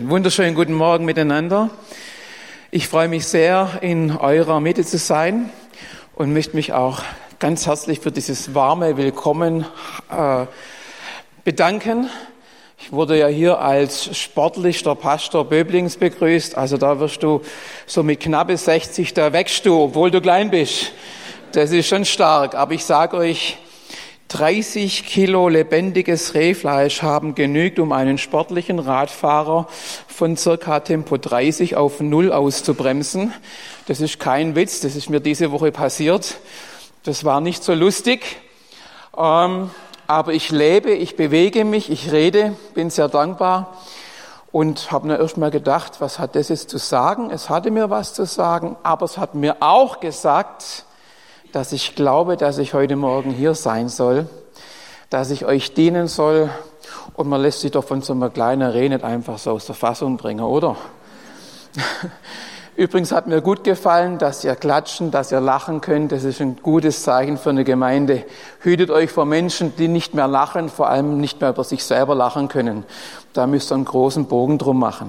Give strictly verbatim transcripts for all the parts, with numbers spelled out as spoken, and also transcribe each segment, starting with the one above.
Wunderschönen guten Morgen miteinander. Ich freue mich sehr, in eurer Mitte zu sein und möchte mich auch ganz herzlich für dieses warme Willkommen äh, bedanken. Ich wurde ja hier als sportlichster Pastor Böblings begrüßt, also da wirst du so mit knappe sechzig, da wächst du, obwohl du klein bist. Das ist schon stark, aber ich sage euch, dreißig Kilo lebendiges Rehfleisch haben genügt, um einen sportlichen Radfahrer von circa Tempo dreißig auf null auszubremsen. Das ist kein Witz, das ist mir diese Woche passiert. Das war nicht so lustig, ähm, aber ich lebe, ich bewege mich, ich rede, bin sehr dankbar und habe mir erst mal gedacht, was hat das jetzt zu sagen? Es hatte mir was zu sagen, aber es hat mir auch gesagt, dass ich glaube, dass ich heute Morgen hier sein soll, dass ich euch dienen soll. Und man lässt sich doch von so einer kleinen Rede nicht einfach so aus der Fassung bringen, oder? Übrigens hat mir gut gefallen, dass ihr klatschen, dass ihr lachen könnt. Das ist ein gutes Zeichen für eine Gemeinde. Hütet euch vor Menschen, die nicht mehr lachen, vor allem nicht mehr über sich selber lachen können. Da müsst ihr einen großen Bogen drum machen.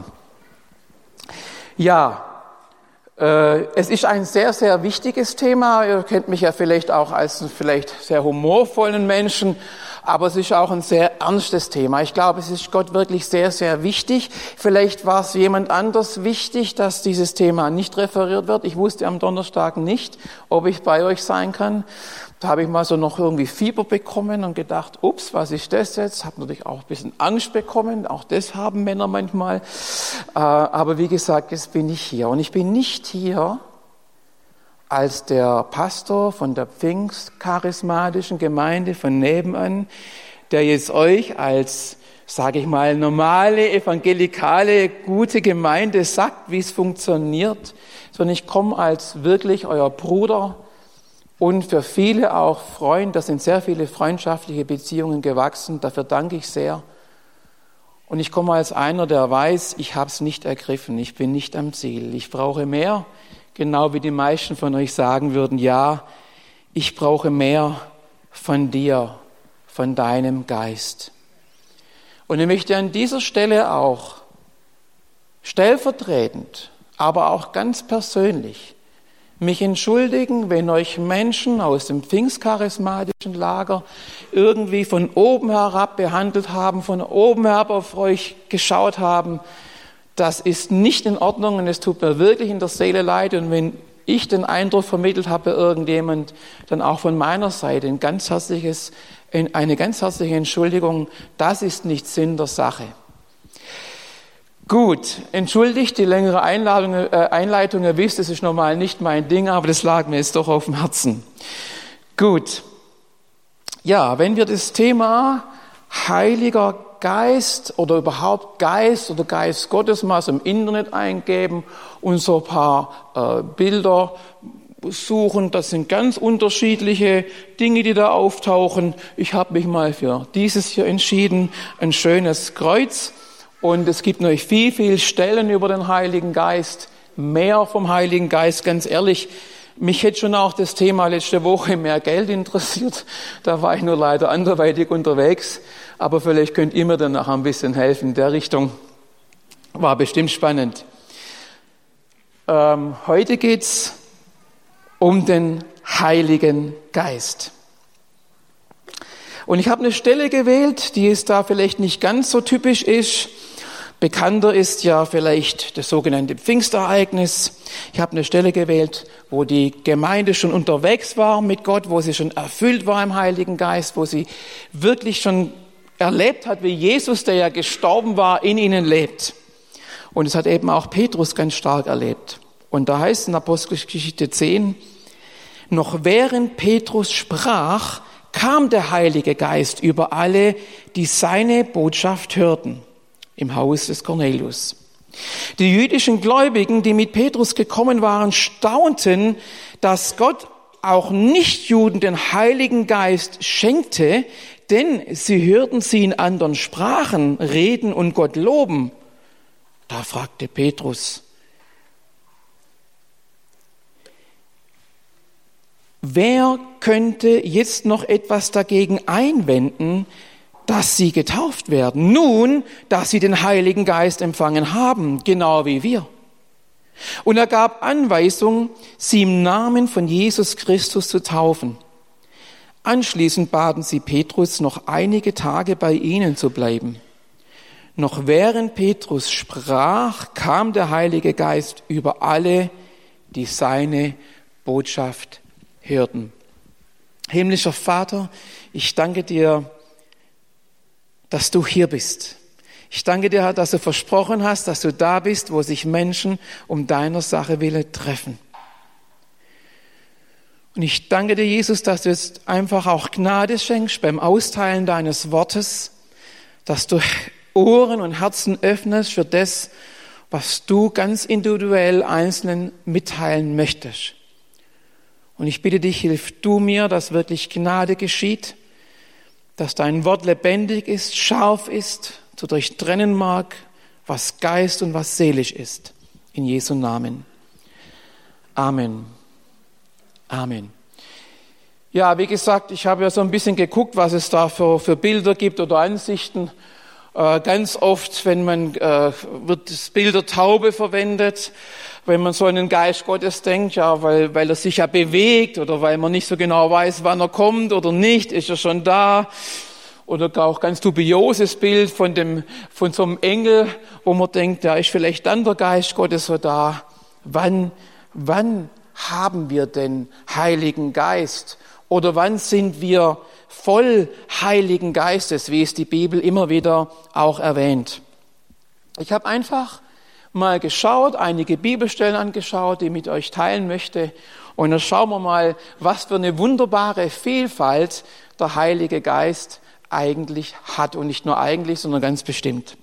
Ja, es ist ein sehr, sehr wichtiges Thema. Ihr kennt mich ja vielleicht auch als einen vielleicht sehr humorvollen Menschen, aber es ist auch ein sehr ernstes Thema. Ich glaube, es ist Gott wirklich sehr, sehr wichtig. Vielleicht war es jemand anders wichtig, dass dieses Thema nicht referiert wird. Ich wusste am Donnerstag nicht, ob ich bei euch sein kann. Da habe ich mal so noch irgendwie Fieber bekommen und gedacht, ups, was ist das jetzt? Habe natürlich auch ein bisschen Angst bekommen. Auch das haben Männer manchmal. Aber wie gesagt, jetzt bin ich hier. Und ich bin nicht hier als der Pastor von der pfingstcharismatischen Gemeinde von nebenan, der jetzt euch als, sage ich mal, normale, evangelikale, gute Gemeinde sagt, wie es funktioniert, sondern ich komme als wirklich euer Bruder und für viele auch Freund. Da sind sehr viele freundschaftliche Beziehungen gewachsen. Dafür danke ich sehr. Und ich komme als einer, der weiß, ich habe es nicht ergriffen. Ich bin nicht am Ziel. Ich brauche mehr. Genau wie die meisten von euch sagen würden, ja, ich brauche mehr von dir, von deinem Geist. Und ich möchte an dieser Stelle auch stellvertretend, aber auch ganz persönlich mich entschuldigen, wenn euch Menschen aus dem pfingstcharismatischen Lager irgendwie von oben herab behandelt haben, von oben herab auf euch geschaut haben. Das ist nicht in Ordnung und es tut mir wirklich in der Seele leid. Und wenn ich den Eindruck vermittelt habe, irgendjemand, dann auch von meiner Seite ein ganz herzliches, eine ganz herzliche Entschuldigung. Das ist nicht Sinn der Sache. Gut, entschuldigt die längere Einladung, äh, Einleitung. Ihr wisst, das ist normal nicht mein Ding, aber das lag mir jetzt doch auf dem Herzen. Gut. Ja, wenn wir das Thema Heiliger Geist oder überhaupt Geist oder Geist Gottes mal so im Internet eingeben und so ein paar äh, Bilder suchen, das sind ganz unterschiedliche Dinge, die da auftauchen. Ich habe mich mal für dieses hier entschieden, ein schönes Kreuz. Und es gibt natürlich viel, viel Stellen über den Heiligen Geist, mehr vom Heiligen Geist, ganz ehrlich. Mich hätte schon auch das Thema letzte Woche mehr Geld interessiert. Da war ich nur leider anderweitig unterwegs. Aber vielleicht könnt ihr mir dann noch ein bisschen helfen in der Richtung. War bestimmt spannend. Ähm, heute geht's um den Heiligen Geist. Und ich habe eine Stelle gewählt, die es da vielleicht nicht ganz so typisch ist. Bekannter ist ja vielleicht das sogenannte Pfingstereignis. Ich habe eine Stelle gewählt, wo die Gemeinde schon unterwegs war mit Gott, wo sie schon erfüllt war im Heiligen Geist, wo sie wirklich schon erlebt hat, wie Jesus, der ja gestorben war, in ihnen lebt. Und es hat eben auch Petrus ganz stark erlebt. Und da heißt es in Apostelgeschichte zehn, noch während Petrus sprach, kam der Heilige Geist über alle, die seine Botschaft hörten, im Haus des Cornelius. Die jüdischen Gläubigen, die mit Petrus gekommen waren, staunten, dass Gott auch Nichtjuden den Heiligen Geist schenkte, denn sie hörten sie in anderen Sprachen reden und Gott loben. Da fragte Petrus, wer könnte jetzt noch etwas dagegen einwenden, dass sie getauft werden. Nun, dass sie den Heiligen Geist empfangen haben, genau wie wir. Und er gab Anweisung, sie im Namen von Jesus Christus zu taufen. Anschließend baten sie Petrus, noch einige Tage bei ihnen zu bleiben. Noch während Petrus sprach, kam der Heilige Geist über alle, die seine Botschaft hörten. Himmlischer Vater, ich danke dir, dass du hier bist. Ich danke dir, dass du versprochen hast, dass du da bist, wo sich Menschen um deiner Sache willen treffen. Und ich danke dir, Jesus, dass du jetzt einfach auch Gnade schenkst beim Austeilen deines Wortes, dass du Ohren und Herzen öffnest für das, was du ganz individuell Einzelnen mitteilen möchtest. Und ich bitte dich, hilf du mir, dass wirklich Gnade geschieht, dass dein Wort lebendig ist, scharf ist, zu durchtrennen mag, was Geist und was seelisch ist. In Jesu Namen. Amen. Amen. Ja, wie gesagt, ich habe ja so ein bisschen geguckt, was es da für, für Bilder gibt oder Ansichten. Äh, ganz oft, wenn man, äh, wird das Bild der Taube verwendet, wenn man so an den Geist Gottes denkt, ja, weil, weil er sich ja bewegt oder weil man nicht so genau weiß, wann er kommt oder nicht, ist er schon da. Oder auch ganz dubioses Bild von dem, von so einem Engel, wo man denkt, da ist vielleicht dann der Geist Gottes so da. Wann, wann haben wir den Heiligen Geist? Oder wann sind wir voll Heiligen Geistes, wie es die Bibel immer wieder auch erwähnt? Ich habe einfach mal geschaut, einige Bibelstellen angeschaut, die ich mit euch teilen möchte. Und dann schauen wir mal, was für eine wunderbare Vielfalt der Heilige Geist eigentlich hat. Und nicht nur eigentlich, sondern ganz bestimmt.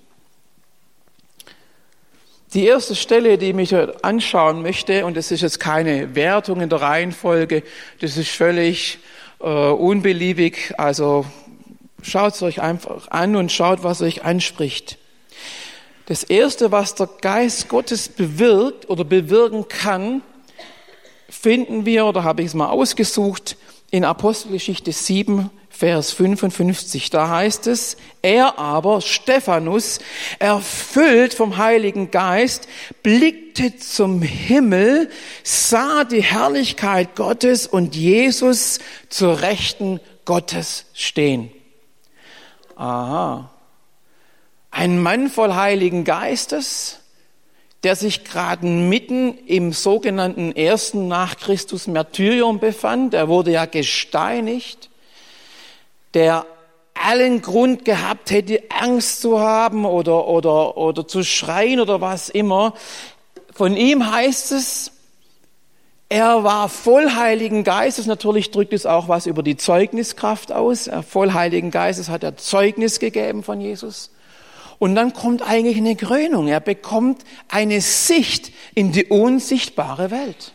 Die erste Stelle, die ich mich heute anschauen möchte, und das ist jetzt keine Wertung in der Reihenfolge, das ist völlig äh, unbeliebig, also schaut es euch einfach an und schaut, was euch anspricht. Das Erste, was der Geist Gottes bewirkt oder bewirken kann, finden wir, oder habe ich es mal ausgesucht, in Apostelgeschichte sieben, Vers fünfundfünfzig, da heißt es, er aber, Stephanus, erfüllt vom Heiligen Geist, blickte zum Himmel, sah die Herrlichkeit Gottes und Jesus zur Rechten Gottes stehen. Aha. Ein Mann voll Heiligen Geistes, der sich gerade mitten im sogenannten ersten nach Christus Märtyrium befand, er wurde ja gesteinigt, der allen Grund gehabt hätte, Angst zu haben oder, oder, oder zu schreien oder was immer. Von ihm heißt es, er war voll Heiligen Geistes. Natürlich drückt es auch was über die Zeugniskraft aus. Er voll Heiligen Geistes hat er Zeugnis gegeben von Jesus. Und dann kommt eigentlich eine Krönung. Er bekommt eine Sicht in die unsichtbare Welt.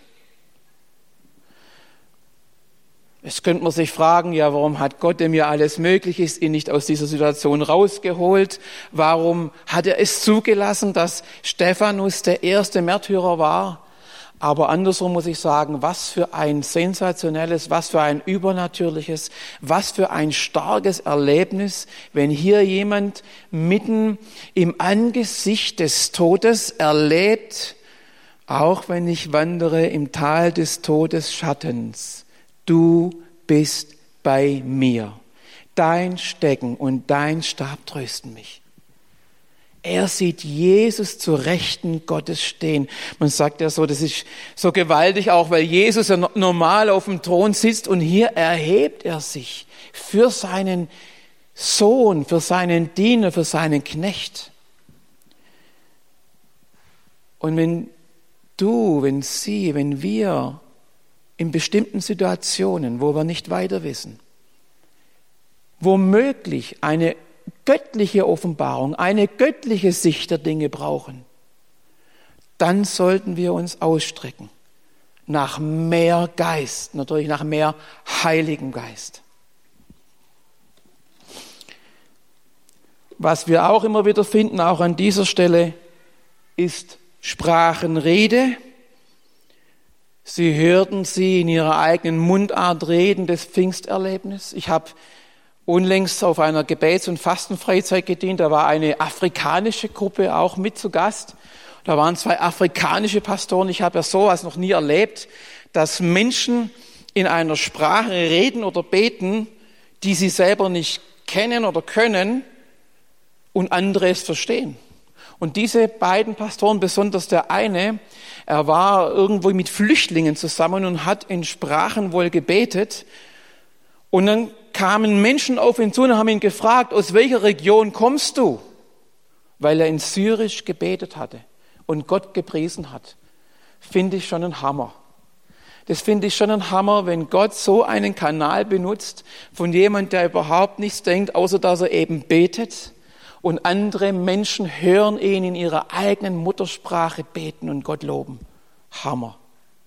Jetzt könnte man sich fragen, ja, warum hat Gott, dem ja alles möglich ist, ihn nicht aus dieser Situation rausgeholt? Warum hat er es zugelassen, dass Stephanus der erste Märtyrer war? Aber andersrum muss ich sagen, was für ein sensationelles, was für ein übernatürliches, was für ein starkes Erlebnis, wenn hier jemand mitten im Angesicht des Todes erlebt, auch wenn ich wandere im Tal des Todesschattens. Du bist bei mir. Dein Stecken und dein Stab trösten mich. Er sieht Jesus zur Rechten Gottes stehen. Man sagt ja so, das ist so gewaltig auch, weil Jesus ja normal auf dem Thron sitzt und hier erhebt er sich für seinen Sohn, für seinen Diener, für seinen Knecht. Und wenn du, wenn sie, wenn wir in bestimmten Situationen, wo wir nicht weiter wissen, womöglich eine göttliche Offenbarung, eine göttliche Sicht der Dinge brauchen, dann sollten wir uns ausstrecken nach mehr Geist, natürlich nach mehr Heiligem Geist. Was wir auch immer wieder finden, auch an dieser Stelle, ist Sprachenrede. Sie hörten sie in ihrer eigenen Mundart reden, das Pfingsterlebnis. Ich habe unlängst auf einer Gebets- und Fastenfreizeit gedient. Da war eine afrikanische Gruppe auch mit zu Gast. Da waren zwei afrikanische Pastoren. Ich habe ja sowas noch nie erlebt, dass Menschen in einer Sprache reden oder beten, die sie selber nicht kennen oder können und andere es verstehen. Und diese beiden Pastoren, besonders der eine, er war irgendwo mit Flüchtlingen zusammen und hat in Sprachen wohl gebetet. Und dann kamen Menschen auf ihn zu und haben ihn gefragt, aus welcher Region kommst du? Weil er in Syrisch gebetet hatte und Gott gepriesen hat. Finde ich schon ein Hammer. Das finde ich schon ein Hammer, wenn Gott so einen Kanal benutzt von jemand, der überhaupt nichts denkt, außer dass er eben betet. Und andere Menschen hören ihn in ihrer eigenen Muttersprache beten und Gott loben. Hammer.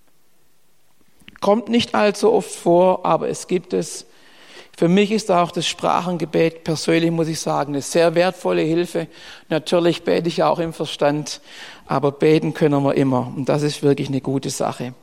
Kommt nicht allzu oft vor, aber es gibt es. Für mich ist auch das Sprachengebet persönlich, muss ich sagen, eine sehr wertvolle Hilfe. Natürlich bete ich auch im Verstand, aber beten können wir immer. Und das ist wirklich eine gute Sache.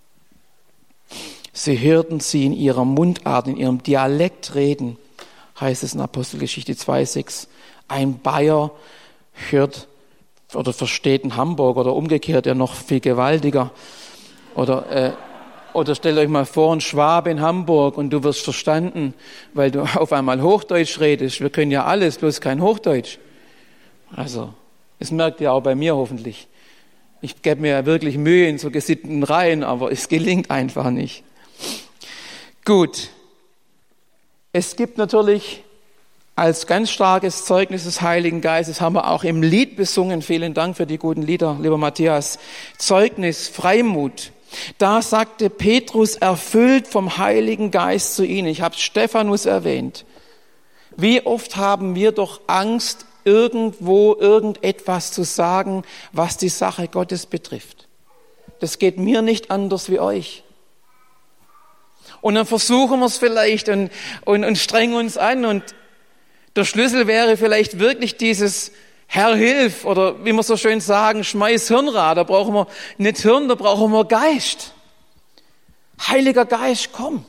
Sie hörten sie in ihrer Mundart, in ihrem Dialekt reden, heißt es in Apostelgeschichte zwei sechs. Ein Bayer hört oder versteht einen Hamburger oder umgekehrt, ja noch viel gewaltiger. Oder, äh, oder stellt euch mal vor, ein Schwabe in Hamburg und du wirst verstanden, weil du auf einmal Hochdeutsch redest. Wir können ja alles, bloß kein Hochdeutsch. Also, das merkt ihr auch bei mir hoffentlich. Ich gebe mir ja wirklich Mühe in so gesitteten Reihen, aber es gelingt einfach nicht. Gut. Es gibt natürlich als ganz starkes Zeugnis des Heiligen Geistes, haben wir auch im Lied besungen, vielen Dank für die guten Lieder, lieber Matthias, Zeugnis, Freimut. Da sagte Petrus, erfüllt vom Heiligen Geist zu ihnen, ich habe Stephanus erwähnt, wie oft haben wir doch Angst, irgendwo irgendetwas zu sagen, was die Sache Gottes betrifft. Das geht mir nicht anders wie euch. Und dann versuchen wir es vielleicht und, und, und strengen uns an und der Schlüssel wäre vielleicht wirklich dieses Herr, hilf, oder wie wir so schön sagen, schmeiß Hirnrad. Da brauchen wir nicht Hirn, da brauchen wir Geist. Heiliger Geist, komm.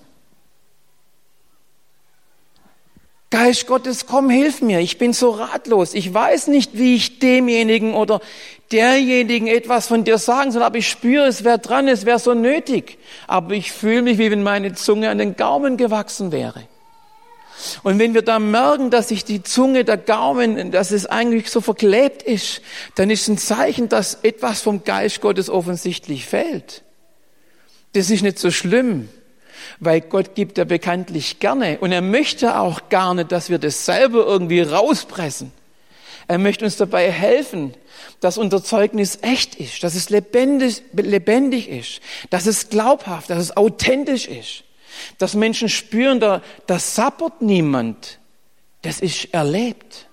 Geist Gottes, komm, hilf mir. Ich bin so ratlos. Ich weiß nicht, wie ich demjenigen oder derjenigen etwas von dir sagen soll, aber ich spüre, es wäre dran, es wäre so nötig. Aber ich fühle mich, wie wenn meine Zunge an den Gaumen gewachsen wäre. Und wenn wir da merken, dass sich die Zunge, der Gaumen, dass es eigentlich so verklebt ist, dann ist ein Zeichen, dass etwas vom Geist Gottes offensichtlich fehlt. Das ist nicht so schlimm, weil Gott gibt ja bekanntlich gerne. Und er möchte auch gar nicht, dass wir das selber irgendwie rauspressen. Er möchte uns dabei helfen, dass unser Zeugnis echt ist, dass es lebendig, lebendig ist, dass es glaubhaft, dass es authentisch ist. Dass Menschen spüren, da, da sappert niemand. Das ist erlebt.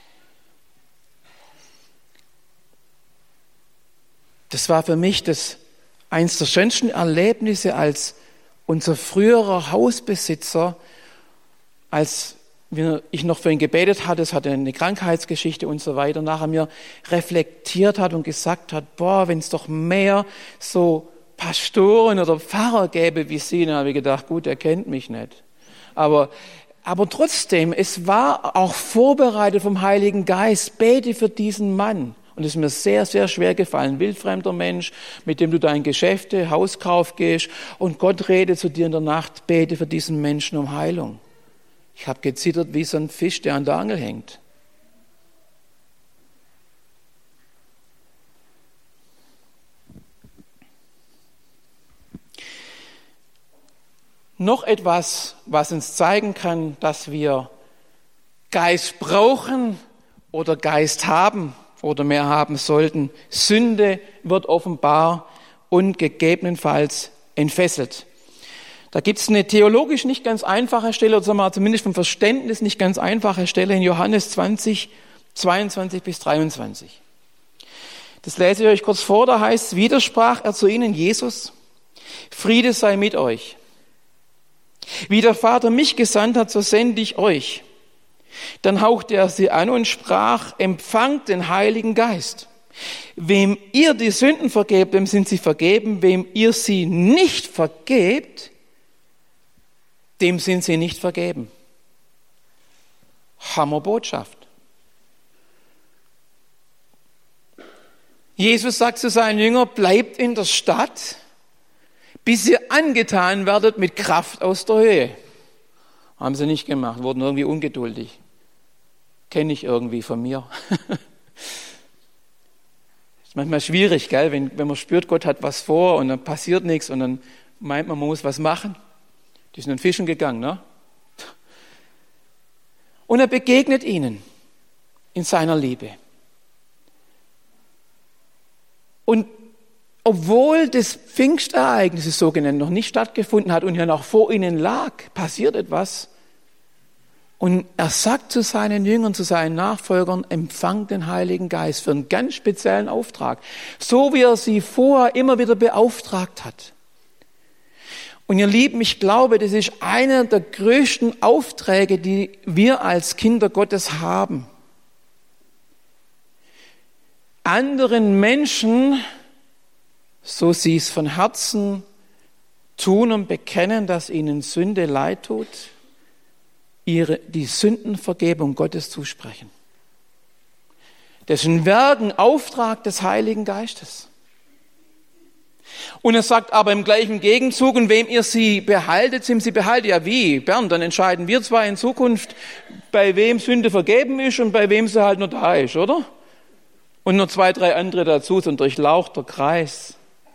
Das war für mich das eins der schönsten Erlebnisse als unser früherer Hausbesitzer, als ich noch für ihn gebetet hatte, es hatte eine Krankheitsgeschichte und so weiter, nachher mir reflektiert hat und gesagt hat, boah, wenn es doch mehr so Pastoren oder Pfarrer gäbe wie Sie, dann habe ich gedacht, gut, er kennt mich nicht. Aber, aber trotzdem, es war auch vorbereitet vom Heiligen Geist, bete für diesen Mann. Und es ist mir sehr, sehr schwer gefallen. Wildfremder Mensch, mit dem du dein Geschäfte, Hauskauf gehst und Gott redet zu dir in der Nacht, bete für diesen Menschen um Heilung. Ich habe gezittert wie so ein Fisch, der an der Angel hängt. Noch etwas, was uns zeigen kann, dass wir Geist brauchen oder Geist haben oder mehr haben sollten. Sünde wird offenbar und gegebenenfalls entfesselt. Da gibt es eine theologisch nicht ganz einfache Stelle, oder sagen wir mal, zumindest vom Verständnis nicht ganz einfache Stelle in Johannes zwanzig, zweiundzwanzig bis dreiundzwanzig. Das lese ich euch kurz vor, da heißt es, widersprach er zu ihnen, Jesus, Friede sei mit euch. Wie der Vater mich gesandt hat, so sende ich euch. Dann hauchte er sie an und sprach, empfangt den Heiligen Geist. Wem ihr die Sünden vergebt, dem sind sie vergeben. Wem ihr sie nicht vergebt, dem sind sie nicht vergeben. Hammerbotschaft. Jesus sagt zu seinen Jüngern, bleibt in der Stadt, bis ihr angetan werdet mit Kraft aus der Höhe. Haben sie nicht gemacht, wurden irgendwie ungeduldig. Kenne ich irgendwie von mir. Ist manchmal schwierig, gell? Wenn, wenn man spürt, Gott hat was vor und dann passiert nichts und dann meint man, man muss was machen. Die sind dann fischen gegangen, ne? Und er begegnet ihnen in seiner Liebe. Und obwohl das Pfingstereignis, das sogenannte, noch nicht stattgefunden hat und ja noch vor ihnen lag, passiert etwas. Und er sagt zu seinen Jüngern, zu seinen Nachfolgern, empfangt den Heiligen Geist für einen ganz speziellen Auftrag. So wie er sie vorher immer wieder beauftragt hat. Und ihr Lieben, ich glaube, das ist einer der größten Aufträge, die wir als Kinder Gottes haben. Anderen Menschen, so sie es von Herzen tun und bekennen, dass ihnen Sünde leid tut, ihre, die Sündenvergebung Gottes zusprechen. Das ist ein Werk, ein Auftrag des Heiligen Geistes. Und er sagt aber im gleichen Gegenzug, und wem ihr sie behaltet, sind sie behalten. Ja wie? Bernd, dann entscheiden wir zwei in Zukunft, bei wem Sünde vergeben ist und bei wem sie halt nur da ist, oder? Und nur zwei, drei andere dazu, so ein durchlauchter Kreis.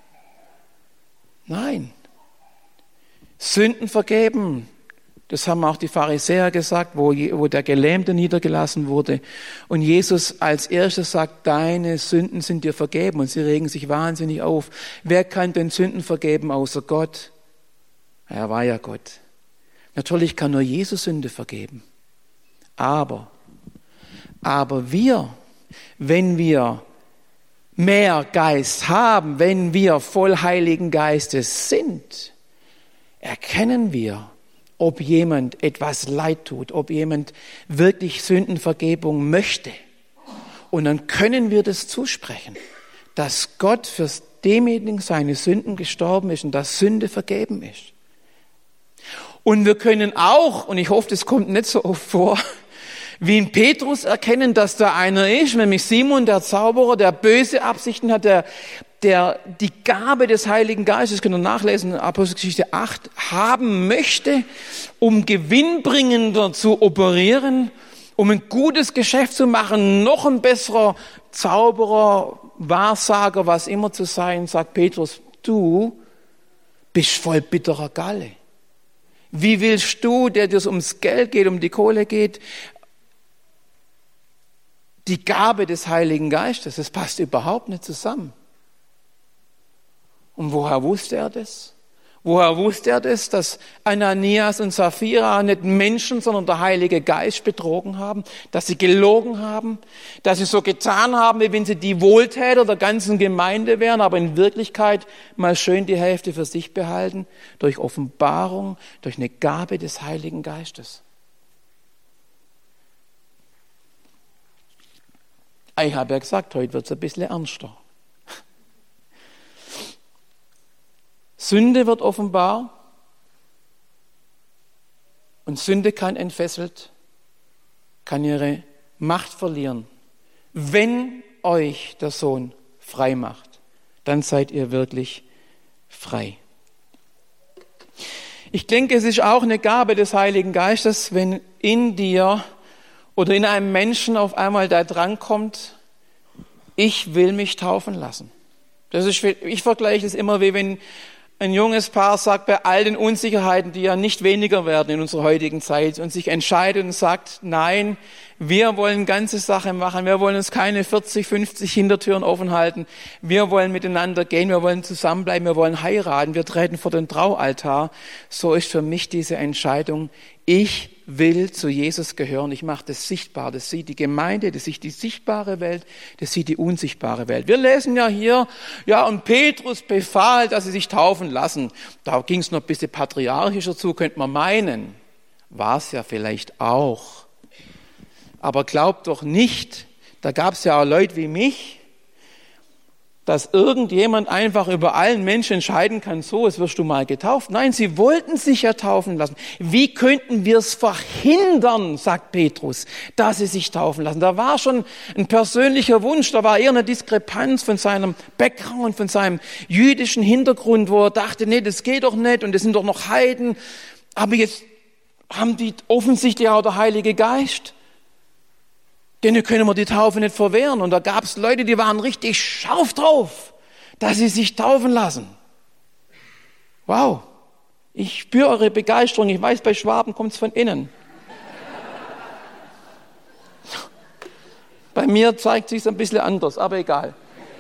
Nein. Sünden vergeben. Das haben auch die Pharisäer gesagt, wo, wo der Gelähmte niedergelassen wurde. Und Jesus als erstes sagt, deine Sünden sind dir vergeben. Und sie regen sich wahnsinnig auf. Wer kann denn Sünden vergeben außer Gott? Er war ja Gott. Natürlich kann nur Jesus Sünde vergeben. Aber, aber wir, wenn wir mehr Geist haben, wenn wir voll Heiligen Geistes sind, erkennen wir, ob jemand etwas leid tut, ob jemand wirklich Sündenvergebung möchte. Und dann können wir das zusprechen, dass Gott für demjenigen seine Sünden gestorben ist und dass Sünde vergeben ist. Und wir können auch, und ich hoffe, das kommt nicht so oft vor, wie in Petrus erkennen, dass da einer ist, nämlich Simon, der Zauberer, der böse Absichten hat, der, der die Gabe des Heiligen Geistes, könnt ihr nachlesen, in Apostelgeschichte acht, haben möchte, um gewinnbringender zu operieren, um ein gutes Geschäft zu machen, noch ein besserer Zauberer, Wahrsager, was immer zu sein, sagt Petrus, du bist voll bitterer Galle. Wie willst du, der dir ums Geld geht, um die Kohle geht, die Gabe des Heiligen Geistes, das passt überhaupt nicht zusammen. Und woher wusste er das? Woher wusste er das, dass Ananias und Sapphira nicht Menschen, sondern der Heilige Geist betrogen haben, dass sie gelogen haben, dass sie so getan haben, wie wenn sie die Wohltäter der ganzen Gemeinde wären, aber in Wirklichkeit mal schön die Hälfte für sich behalten, durch Offenbarung, durch eine Gabe des Heiligen Geistes. Ich habe ja gesagt, heute wird es ein bisschen ernster. Sünde wird offenbar und Sünde kann entfesselt, kann ihre Macht verlieren. Wenn euch der Sohn frei macht, dann seid ihr wirklich frei. Ich denke, es ist auch eine Gabe des Heiligen Geistes, wenn in dir oder in einem Menschen auf einmal der Drang kommt, ich will mich taufen lassen. Das ist, ich vergleiche es immer wie wenn ein junges Paar sagt, bei all den Unsicherheiten, die ja nicht weniger werden in unserer heutigen Zeit, und sich entscheidet und sagt, nein, wir wollen ganze Sache machen, wir wollen uns keine vierzig, fünfzig Hintertüren offen halten, wir wollen miteinander gehen, wir wollen zusammenbleiben, wir wollen heiraten, wir treten vor den Traualtar. So ist für mich diese Entscheidung, ich will zu Jesus gehören, ich mache das sichtbar, das sieht die Gemeinde, das sieht die sichtbare Welt, das sieht die unsichtbare Welt. Wir lesen ja hier, ja, und Petrus befahl, dass sie sich taufen lassen. Da ging es noch ein bisschen patriarchischer zu, könnte man meinen. War es ja vielleicht auch. Aber glaubt doch nicht, da gab es ja auch Leute wie mich, dass irgendjemand einfach über allen Menschen entscheiden kann, so, jetzt wirst du mal getauft. Nein, sie wollten sich ja taufen lassen. Wie könnten wir es verhindern, sagt Petrus, dass sie sich taufen lassen? Da war schon ein persönlicher Wunsch, da war eher eine Diskrepanz von seinem Background, von seinem jüdischen Hintergrund, wo er dachte, nee, das geht doch nicht und das sind doch noch Heiden. Aber jetzt haben die offensichtlich auch der Heilige Geist. Denen können wir die Taufe nicht verwehren. Und da gab es Leute, die waren richtig scharf drauf, dass sie sich taufen lassen. Wow, ich spüre eure Begeisterung. Ich weiß, bei Schwaben kommt es von innen. Bei mir zeigt sich es ein bisschen anders, aber egal.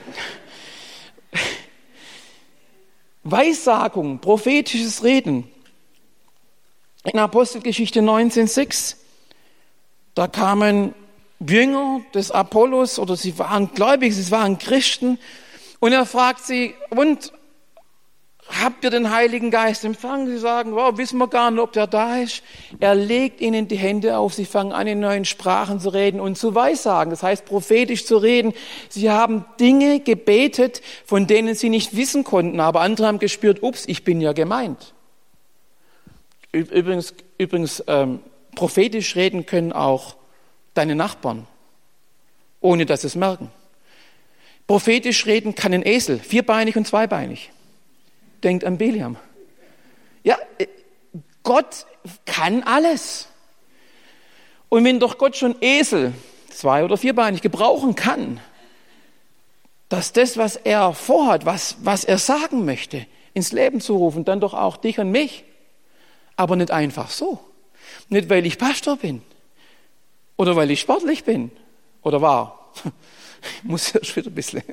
Weissagung, prophetisches Reden. In Apostelgeschichte neunzehn sechs, da kamen Jünger des Apollos, oder sie waren gläubig, sie waren Christen, und er fragt sie, und habt ihr den Heiligen Geist empfangen? Sie sagen, wow, wissen wir gar nicht, ob der da ist. Er legt ihnen die Hände auf, sie fangen an, in neuen Sprachen zu reden und zu weissagen, das heißt prophetisch zu reden. Sie haben Dinge gebetet, von denen sie nicht wissen konnten, aber andere haben gespürt, ups, ich bin ja gemeint. Übrigens, übrigens ähm, prophetisch reden können auch deine Nachbarn, ohne dass sie es merken. Prophetisch reden kann ein Esel, vierbeinig und zweibeinig. Denkt an Biliam. Ja, Gott kann alles. Und wenn doch Gott schon Esel, zwei- oder vierbeinig, gebrauchen kann, dass das, was er vorhat, was, was er sagen möchte, ins Leben zu rufen, dann doch auch dich und mich. Aber nicht einfach so. Nicht, weil ich Pastor bin. Oder weil ich sportlich bin. Oder war. Ich muss ja schon wieder ein bisschen.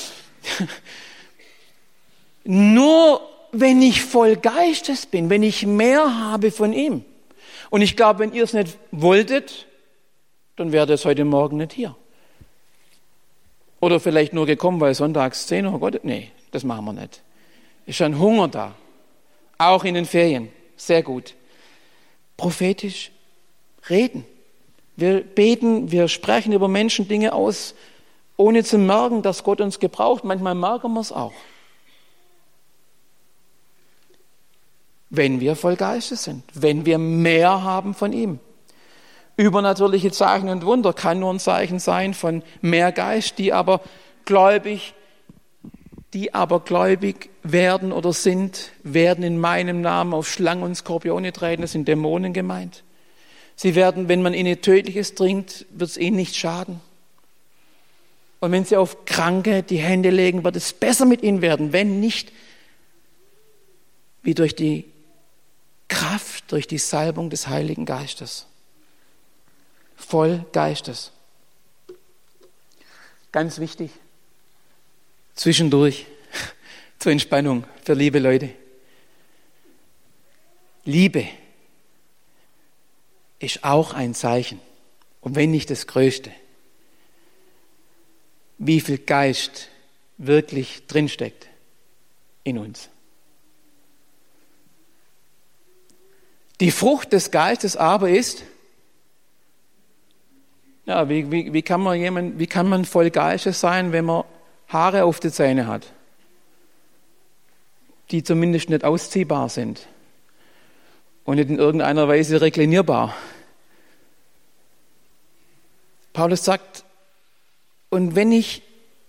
Nur wenn ich voll Geistes bin, wenn ich mehr habe von ihm. Und ich glaube, wenn ihr es nicht wolltet, dann wäre es heute Morgen nicht hier. Oder vielleicht nur gekommen, weil sonntags zehn Uhr Gott. Nee, das machen wir nicht. Ist ein Hunger da. Auch in den Ferien. Sehr gut. Prophetisch reden. Wir beten, wir sprechen über Menschen Dinge aus, ohne zu merken, dass Gott uns gebraucht. Manchmal merken wir es auch. Wenn wir voll Geistes sind, wenn wir mehr haben von ihm. Übernatürliche Zeichen und Wunder kann nur ein Zeichen sein von mehr Geist, die aber gläubig, die aber gläubig werden oder sind, werden in meinem Namen auf Schlangen und Skorpione treten, das sind Dämonen gemeint. Sie werden, wenn man ihnen Tödliches trinkt, wird es ihnen nicht schaden. Und wenn sie auf Kranke die Hände legen, wird es besser mit ihnen werden, wenn nicht wie durch die Kraft, durch die Salbung des Heiligen Geistes. Voll Geistes. Ganz wichtig, zwischendurch, zur Entspannung für liebe Leute. Liebe ist auch ein Zeichen, und wenn nicht das Größte, wie viel Geist wirklich drinsteckt in uns. Die Frucht des Geistes aber ist, ja, wie, wie, wie, kann man jemand, wie kann man voll Geistes sein, wenn man Haare auf den Zähnen hat, die zumindest nicht ausziehbar sind und nicht in irgendeiner Weise reklinierbar. Paulus sagt, und wenn ich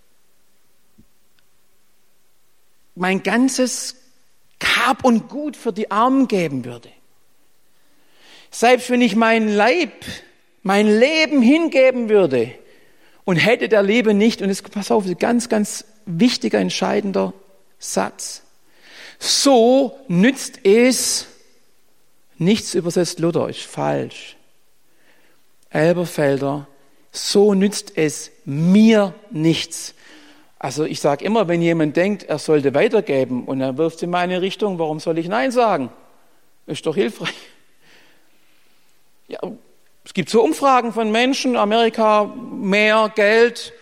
mein ganzes Hab und Gut für die Armen geben würde, selbst wenn ich meinen Leib, mein Leben hingeben würde und hätte der Liebe nicht, und jetzt pass auf, ein ganz, ganz wichtiger, entscheidender Satz, so nützt es, nichts übersetzt Luther, ist falsch. Elberfelder, so nützt es mir nichts. Also ich sage immer, wenn jemand denkt, er sollte weitergeben und er wirft es in meine Richtung, warum soll ich Nein sagen? Ist doch hilfreich. Ja, es gibt so Umfragen von Menschen, Amerika, mehr Geld.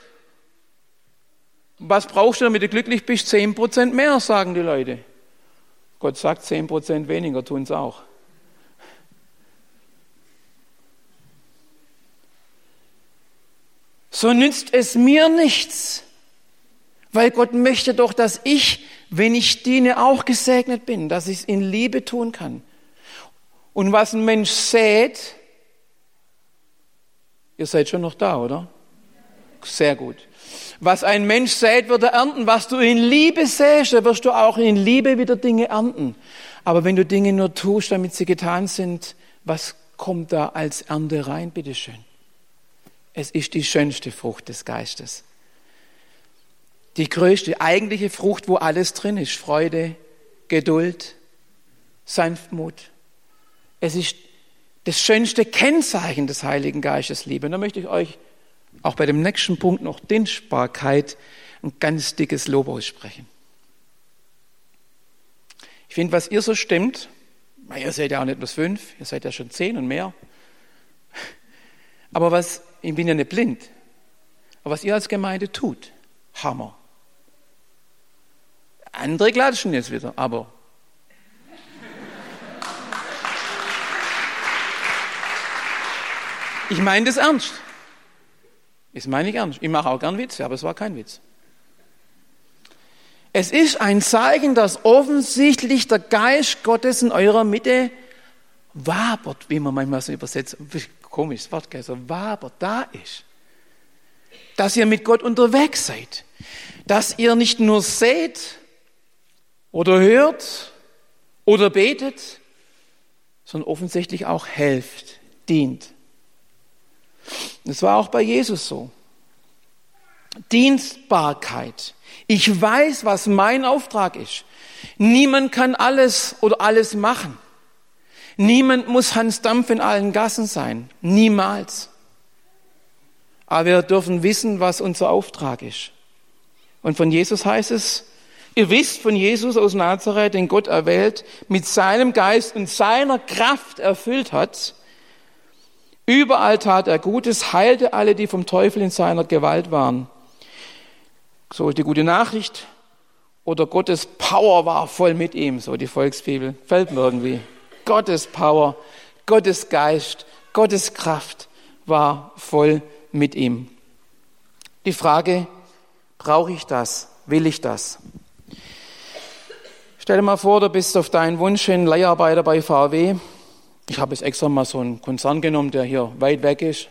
Was brauchst du, damit du glücklich bist? Zehn Prozent mehr, sagen die Leute. Gott sagt, zehn Prozent weniger tun es auch. So nützt es mir nichts. Weil Gott möchte doch, dass ich, wenn ich diene, auch gesegnet bin, dass ich es in Liebe tun kann. Und was ein Mensch sät, ihr seid schon noch da, oder? Sehr gut. Was ein Mensch sät, wird er ernten. Was du in Liebe säst, da wirst du auch in Liebe wieder Dinge ernten. Aber wenn du Dinge nur tust, damit sie getan sind, was kommt da als Ernte rein, bitteschön? Es ist die schönste Frucht des Geistes. Die größte, eigentliche Frucht, wo alles drin ist. Freude, Geduld, Sanftmut. Es ist das schönste Kennzeichen des Heiligen Geistes, Liebe. Und da möchte ich euch auch bei dem nächsten Punkt noch Dienstbarkeit ein ganz dickes Lob aussprechen. Ich finde, was ihr so stimmt, weil ihr seid ja auch nicht bloß fünf, ihr seid ja schon zehn und mehr. Aber was, ich bin ja nicht blind, aber was ihr als Gemeinde tut, Hammer. Andere klatschen jetzt wieder, aber ich meine das ernst. Das meine ich ernst. Ich mache auch gern Witze, aber es war kein Witz. Es ist ein Zeichen, dass offensichtlich der Geist Gottes in eurer Mitte wabert, wie man manchmal so übersetzt. Komisches Wort, so wabert, da ist. Dass ihr mit Gott unterwegs seid. Dass ihr nicht nur seht oder hört oder betet, sondern offensichtlich auch helft, dient. Das war auch bei Jesus so. Dienstbarkeit. Ich weiß, was mein Auftrag ist. Niemand kann alles oder alles machen. Niemand muss Hans Dampf in allen Gassen sein. Niemals. Aber wir dürfen wissen, was unser Auftrag ist. Und von Jesus heißt es, ihr wisst von Jesus aus Nazareth, den Gott erwählt, mit seinem Geist und seiner Kraft erfüllt hat. Überall tat er Gutes, heilte alle, die vom Teufel in seiner Gewalt waren. So die gute Nachricht. Oder Gottes Power war voll mit ihm, so die Volksbibel. Fällt mir irgendwie. Gottes Power, Gottes Geist, Gottes Kraft war voll mit ihm. Die Frage, brauche ich das? Will ich das? Stell dir mal vor, du bist auf deinen Wunsch hin Leiharbeiter bei V W. Ich habe jetzt extra mal so einen Konzern genommen, der hier weit weg ist.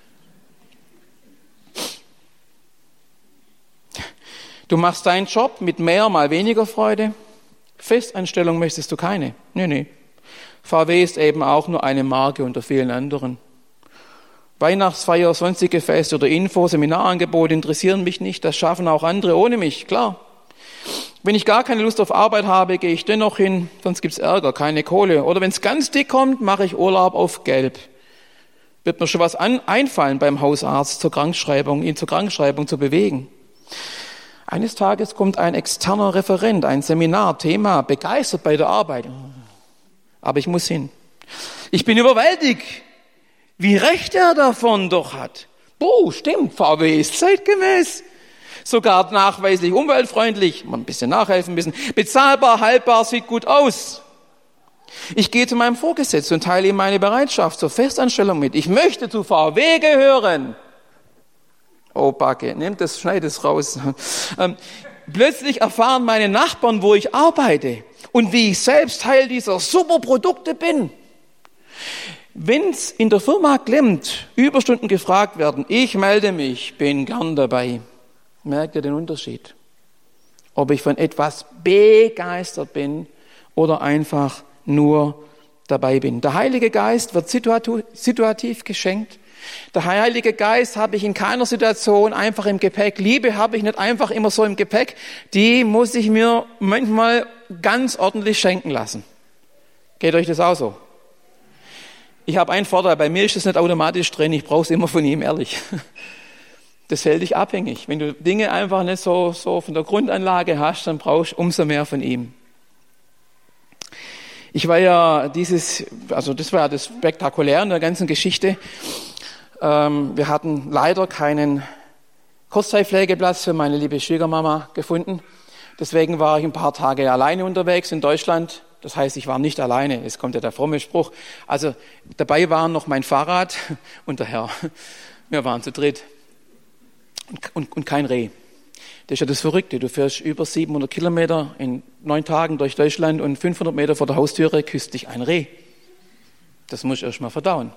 Du machst deinen Job mit mehr, mal weniger Freude. Festanstellung möchtest du keine. Nee, nee. V W ist eben auch nur eine Marke unter vielen anderen. Weihnachtsfeier, sonstige Feste oder Info, Seminarangebote interessieren mich nicht. Das schaffen auch andere ohne mich, klar. Wenn ich gar keine Lust auf Arbeit habe, gehe ich dennoch hin, sonst gibt's Ärger, keine Kohle. Oder wenn es ganz dick kommt, mache ich Urlaub auf Gelb. Wird mir schon was an, einfallen beim Hausarzt zur Krankschreibung, ihn zur Krankschreibung zu bewegen. Eines Tages kommt ein externer Referent, ein Seminar, Thema, begeistert bei der Arbeit. Aber ich muss hin. Ich bin überwältigt, wie recht er davon doch hat. Boah, stimmt, V W ist zeitgemäß. Sogar nachweislich umweltfreundlich, mal ein bisschen nachhelfen müssen, bezahlbar, haltbar, sieht gut aus. Ich gehe zu meinem Vorgesetzten und teile ihm meine Bereitschaft zur Festanstellung mit. Ich möchte zu V W gehören. Oh, Backe, nehmt das, schneid es raus. Ähm, plötzlich erfahren meine Nachbarn, wo ich arbeite und wie ich selbst Teil dieser super Produkte bin. Wenn's in der Firma klemmt, Überstunden gefragt werden, ich melde mich, bin gern dabei. Merkt ihr den Unterschied? Ob ich von etwas begeistert bin oder einfach nur dabei bin. Der Heilige Geist wird situativ geschenkt. Der Heilige Geist habe ich in keiner Situation einfach im Gepäck. Liebe habe ich nicht einfach immer so im Gepäck. Die muss ich mir manchmal ganz ordentlich schenken lassen. Geht euch das auch so? Ich habe einen Vorteil, bei mir ist es nicht automatisch drin, ich brauche es immer von ihm, ehrlich. Das hält dich abhängig. Wenn du Dinge einfach nicht so, so von der Grundanlage hast, dann brauchst du umso mehr von ihm. Ich war ja dieses, also das war ja das Spektakuläre in der ganzen Geschichte. Ähm, wir hatten leider keinen Kurzzeitpflegeplatz für meine liebe Schwiegermama gefunden. Deswegen war ich ein paar Tage alleine unterwegs in Deutschland. Das heißt, ich war nicht alleine. Es kommt ja der fromme Spruch. Also dabei waren noch mein Fahrrad und der Herr. Wir waren zu dritt. Und, und, und kein Reh. Das ist ja das Verrückte. Du fährst über siebenhundert Kilometer in neun Tagen durch Deutschland und fünfhundert Meter vor der Haustüre küsst dich ein Reh. Das musst du erst mal verdauen.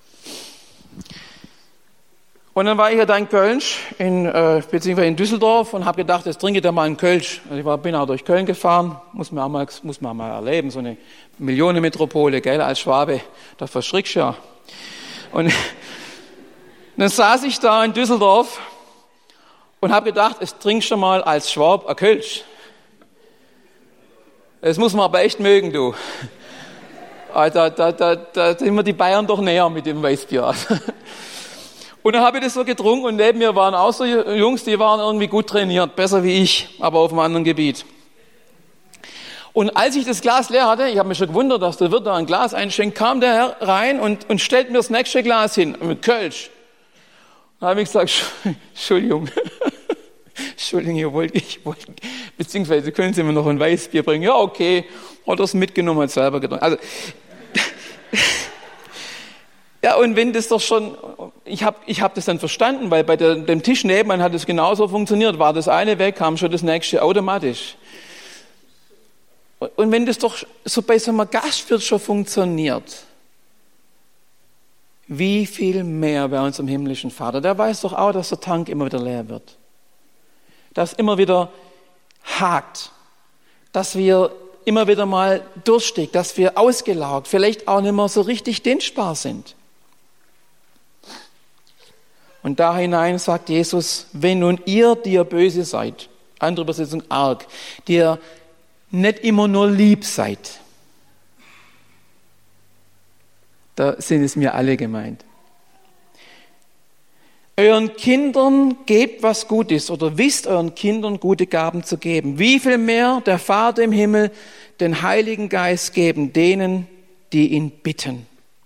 Und dann war ich ja da in Kölsch, in, äh, beziehungsweise in Düsseldorf und habe gedacht, jetzt trinke ich da mal einen Kölsch. Also ich war, bin auch durch Köln gefahren, muss man auch mal, muss man auch mal erleben, so eine Millionenmetropole, gell, als Schwabe, da verschrickst du ja. Und dann saß ich da in Düsseldorf und habe gedacht, jetzt trinkst du mal als Schwab ein Kölsch. Das muss man aber echt mögen, du. Da, da, da, da sind mir die Bayern doch näher mit dem Weißbier. Und dann habe ich das so getrunken und neben mir waren auch so Jungs, die waren irgendwie gut trainiert, besser wie ich, aber auf einem anderen Gebiet. Und als ich das Glas leer hatte, ich habe mich schon gewundert, dass der Wirt da ein Glas einschenkt, kam der Herr rein und, und stellt mir das nächste Glas hin mit Kölsch. Da habe ich gesagt, Entschuldigung, Entschuldigung, ich wollte, ich wollte, beziehungsweise können Sie mir noch ein Weißbier bringen? Ja, okay, hat er es mitgenommen, hat selber getrunken. Also, ja, und wenn das doch schon, ich habe ich hab das dann verstanden, weil bei der, dem Tisch nebenan hat es genauso funktioniert, war das eine weg, kam schon das nächste automatisch. Und wenn das doch so bei so einem Gastwirt schon funktioniert, wie viel mehr bei unserem himmlischen Vater? Der weiß doch auch, dass der Tank immer wieder leer wird. Dass immer wieder hakt. Dass wir immer wieder mal durstig, dass wir ausgelaugt, vielleicht auch nicht mehr so richtig dienstbar sind. Und da hinein sagt Jesus, wenn nun ihr, die ihr böse seid, andere Übersetzung arg, die ihr nicht immer nur lieb seid, da sind es mir alle gemeint. Euren Kindern gebt, was gut ist, oder wisst euren Kindern gute Gaben zu geben. Wie viel mehr der Vater im Himmel den Heiligen Geist geben denen, die ihn bitten.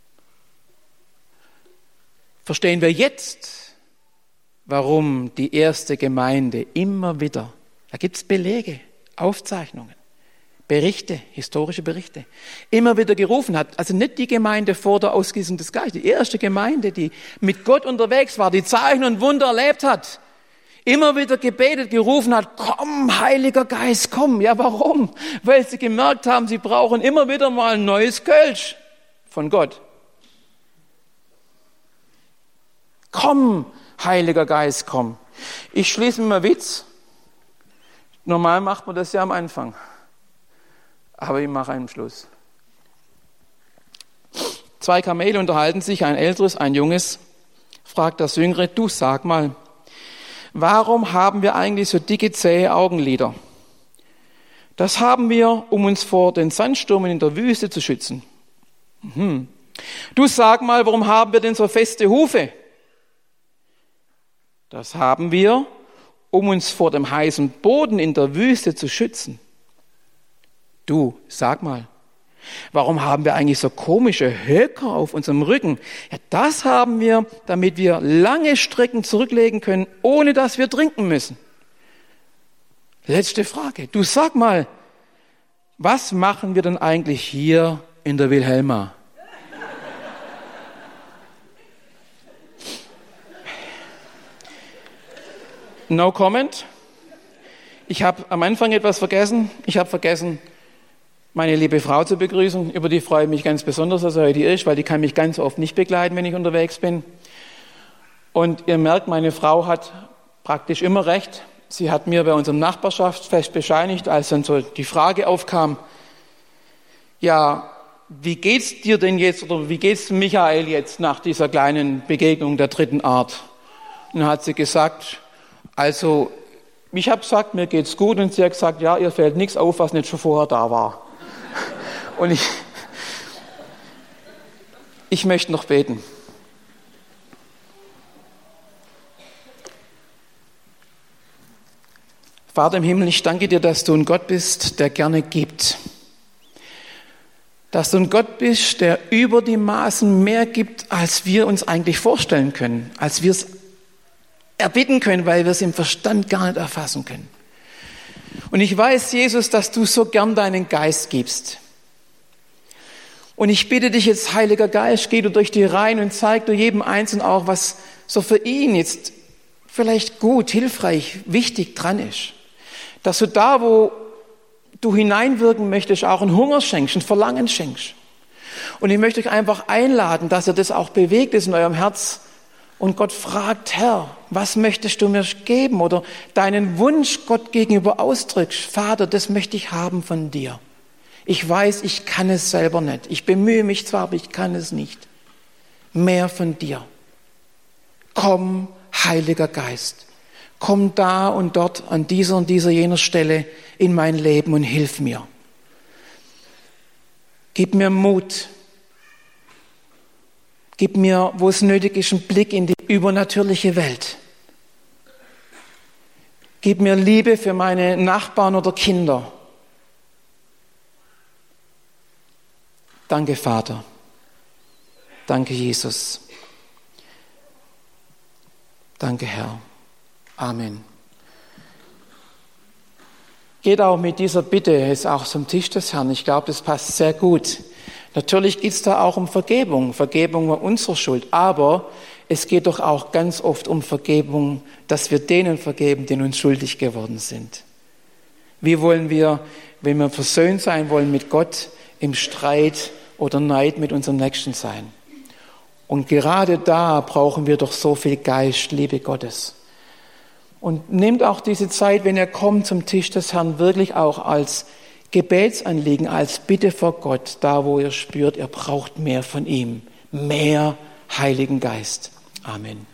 Verstehen wir jetzt, warum die erste Gemeinde immer wieder, da gibt es Belege, Aufzeichnungen, Berichte, historische Berichte, immer wieder gerufen hat. Also nicht die Gemeinde vor der Ausgießung des Geistes, die erste Gemeinde, die mit Gott unterwegs war, die Zeichen und Wunder erlebt hat, immer wieder gebetet, gerufen hat, komm, Heiliger Geist, komm. Ja, warum? Weil sie gemerkt haben, sie brauchen immer wieder mal ein neues Kölsch von Gott. Komm, Heiliger Geist, komm. Ich schließe mit einem Witz. Normal macht man das ja am Anfang. Aber ich mache einen Schluss. Zwei Kamele unterhalten sich, ein älteres, ein junges, fragt das Jüngere, du sag mal, warum haben wir eigentlich so dicke, zähe Augenlider? Das haben wir, um uns vor den Sandstürmen in der Wüste zu schützen. Mhm. Du sag mal, warum haben wir denn so feste Hufe? Das haben wir, um uns vor dem heißen Boden in der Wüste zu schützen. Du, sag mal, warum haben wir eigentlich so komische Höcker auf unserem Rücken? Ja, das haben wir, damit wir lange Strecken zurücklegen können, ohne dass wir trinken müssen. Letzte Frage. Du, sag mal, was machen wir denn eigentlich hier in der Wilhelma? No comment. Ich habe am Anfang etwas vergessen. Ich habe vergessen, meine liebe Frau zu begrüßen. Über die freue ich mich ganz besonders, dass er heute hier ist, weil die kann mich ganz oft nicht begleiten, wenn ich unterwegs bin. Und ihr merkt, meine Frau hat praktisch immer recht. Sie hat mir bei unserem Nachbarschaftsfest bescheinigt, als dann so die Frage aufkam, ja, wie geht's dir denn jetzt, oder wie geht's Michael jetzt nach dieser kleinen Begegnung der dritten Art? Und dann hat sie gesagt, also, ich habe gesagt, mir geht's gut, und sie hat gesagt, ja, ihr fällt nichts auf, was nicht schon vorher da war. Und ich, ich möchte noch beten. Vater im Himmel, ich danke dir, dass du ein Gott bist, der gerne gibt. Dass du ein Gott bist, der über die Maßen mehr gibt, als wir uns eigentlich vorstellen können, als wir es erbitten können, weil wir es im Verstand gar nicht erfassen können. Und ich weiß, Jesus, dass du so gern deinen Geist gibst. Und ich bitte dich jetzt, Heiliger Geist, geh du durch die Reihen und zeig du jedem Einzelnen auch, was so für ihn jetzt vielleicht gut, hilfreich, wichtig dran ist. Dass du da, wo du hineinwirken möchtest, auch einen Hunger schenkst, ein Verlangen schenkst. Und ich möchte euch einfach einladen, dass ihr das auch bewegt ist in eurem Herz und Gott fragt, Herr, was möchtest du mir geben? Oder deinen Wunsch Gott gegenüber ausdrückst, Vater, das möchte ich haben von dir. Ich weiß, ich kann es selber nicht. Ich bemühe mich zwar, aber ich kann es nicht. Mehr von dir. Komm, Heiliger Geist. Komm da und dort an dieser und dieser jener Stelle in mein Leben und hilf mir. Gib mir Mut. Gib mir, wo es nötig ist, einen Blick in die übernatürliche Welt. Gib mir Liebe für meine Nachbarn oder Kinder. Danke, Vater. Danke, Jesus. Danke, Herr. Amen. Geht auch mit dieser Bitte jetzt auch zum Tisch des Herrn. Ich glaube, das passt sehr gut. Natürlich geht es da auch um Vergebung, Vergebung unserer Schuld. Aber es geht doch auch ganz oft um Vergebung, dass wir denen vergeben, die uns schuldig geworden sind. Wie wollen wir, wenn wir versöhnt sein wollen mit Gott, im Streit oder Neid mit unserem Nächsten sein? Und gerade da brauchen wir doch so viel Geist, Liebe Gottes. Und nehmt auch diese Zeit, wenn ihr kommt zum Tisch des Herrn, wirklich auch als Gebetsanliegen, als Bitte vor Gott, da wo ihr spürt, ihr braucht mehr von ihm, mehr Heiligen Geist. Amen.